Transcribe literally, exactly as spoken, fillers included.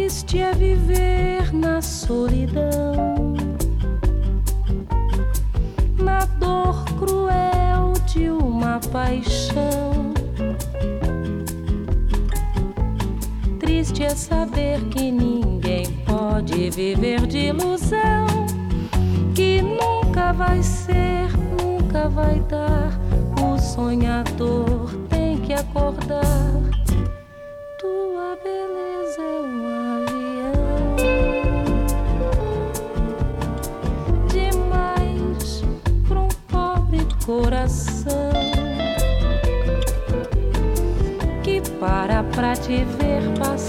Triste é viver na solidão, na dor cruel de uma paixão. Triste é saber que ninguém pode viver de ilusão, que nunca vai ser, nunca vai dar. O sonhador tem que acordar. Tua beleza é um avião demais pra um pobre coração que para pra te ver passar